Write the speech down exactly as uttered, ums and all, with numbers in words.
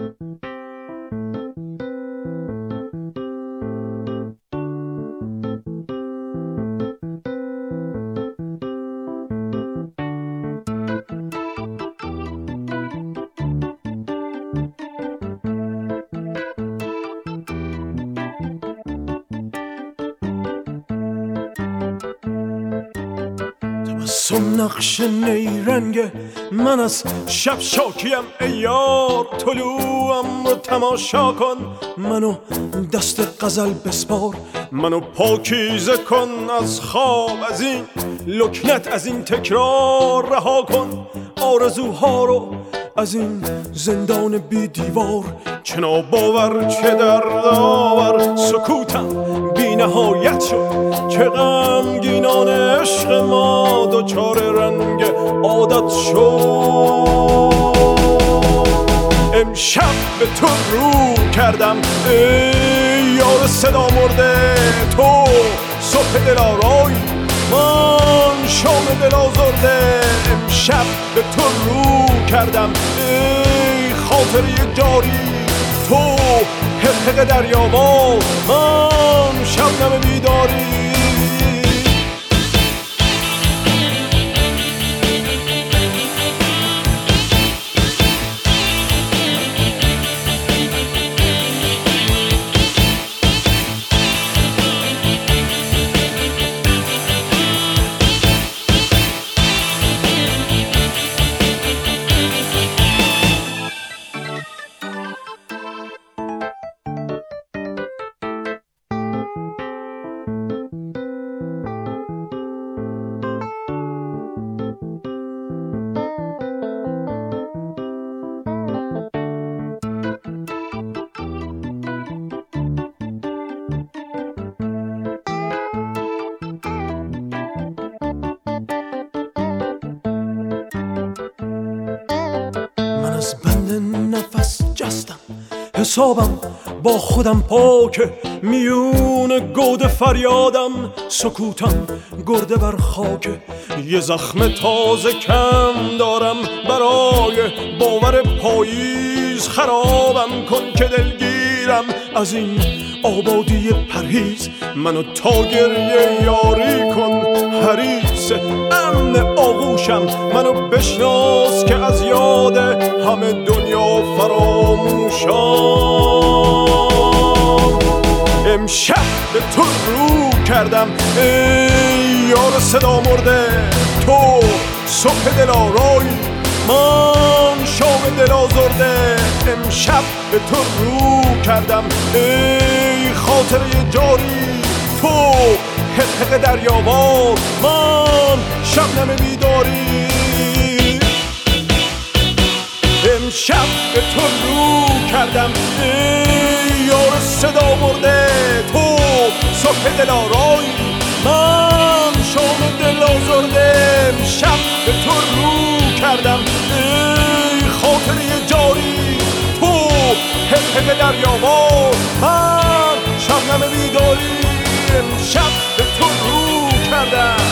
سم نقش نیرنگ من از شب شاکیم ای یار، طلوعم رو تماشا کن، منو دست غزل بسپار، منو پاکیزه کن از خواب، از این لکنت، از این تکرار رها کن آرزوها رو از این زندان بی دیوار. چه ناباور چه دردآور سکوتم بی نهایت شد، چه غمگینان عشق ما دچار رنگ عادت شد. امشب به تو رو کردم ای یار صدا مرده، تو صبح دلارای من شام دل آزرده. امشب به تو رو کردم ای خاطره جاری، تو حقق دریاوار من شبنم بیداری. از بند نفس جستم، حسابم با خودم پاکه، میون گود فریادم سکوتم گرده بر خاکه. یه زخم تازه کم دارم برای باور پاییز، خرابم کن که دلگیرم از این آبادی پرهیز. منو تا گریه یاری کن حریص امن آغوشم، منو بشناس که از یاد همه دنیا فراموشم. امشب به تو رو کردم ای یار صدا مرده، تو صبح دلارای من شام دل آزرده. امشب به تو رو کردم ای خاطره جاری، تو حقق دریاوار من شبنم بیداری. امشب به تو رو کردم ای یار صدا مرده، تو صبح دلارای من شام دل آزرده. امشب به تو رو کردم ای خاطره جاری، تو حقق دریاوار من شبنم بیداری. امشب به تو رو کردم